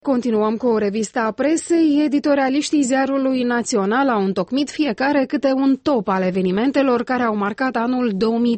Continuăm cu o revistă a presei. Editorialiștii Ziarului Național au întocmit fiecare câte un top al evenimentelor care au marcat anul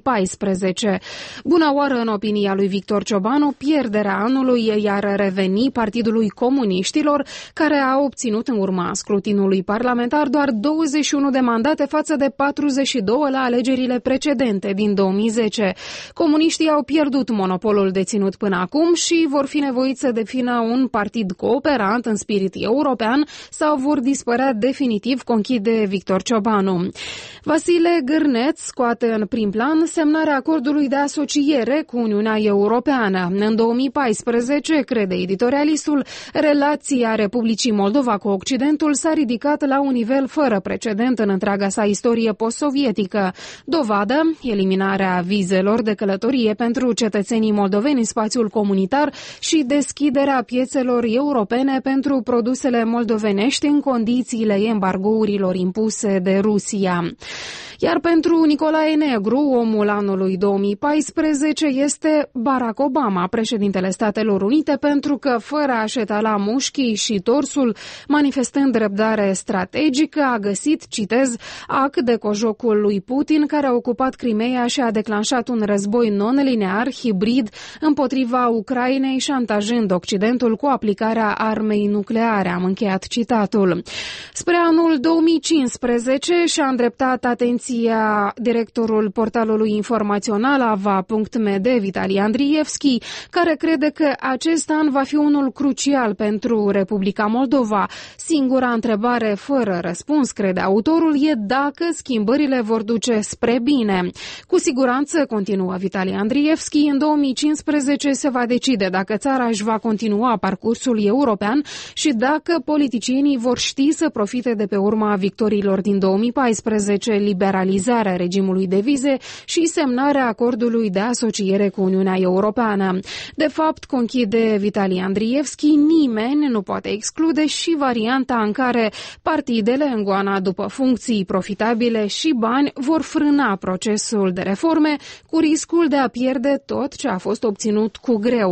2014. Bună oară, în opinia lui Victor Ciobanu, pierderea anului i-ar reveni Partidului Comuniștilor, care a obținut în urma scrutinului parlamentar doar 21 de mandate față de 42 la alegerile precedente din 2010. Comuniștii au pierdut monopolul deținut până acum și vor fi nevoiți să defină un partid cooperant în spirit european sau vor dispărea definitiv, conchide Victor Ciobanu. Vasile Gârneț scoate în prim plan semnarea acordului de asociere cu Uniunea Europeană. În 2014, crede editorialistul, relația Republicii Moldova cu Occidentul s-a ridicat la un nivel fără precedent în întreaga sa istorie post-sovietică. Dovadă, eliminarea vizelor de călătorie pentru cetățenii moldoveni în spațiul comunitar și deschiderea piețelor europene pentru produsele moldovenești în condițiile embargourilor impuse de Rusia. Iar pentru Nicolae Negru, omul anului 2014 este Barack Obama, președintele Statelor Unite, pentru că, fără a-și etala mușchii și torsul, manifestând răbdare strategică, a găsit, citez, ac de cojocul lui Putin, care a ocupat Crimeea și a declanșat un război non-linear, hibrid, împotriva Ucrainei, șantajând Occidentul cu aplicarea armei nucleare. Am încheiat citatul. Spre anul 2015 și-a îndreptat atenția directorul portalului informațional ava.md, Vitali Andrievski, care crede că acest an va fi unul crucial pentru Republica Moldova. Singura întrebare fără răspuns, crede autorul, e dacă schimbările vor duce spre bine. Cu siguranță, continuă Vitali Andrievski, în 2015 se va decide dacă țara își va continua parcursul european și dacă politicienii vor ști să profite de pe urma victoriilor din 2014, liberalizarea regimului de vize și semnarea acordului de asociere cu Uniunea Europeană. De fapt, conchide Vitali Andrievski, nimeni nu poate exclude și varianta în care partidele, în goana după funcții profitabile și bani, vor frâna procesul de reforme cu riscul de a pierde tot ce a fost obținut cu greu.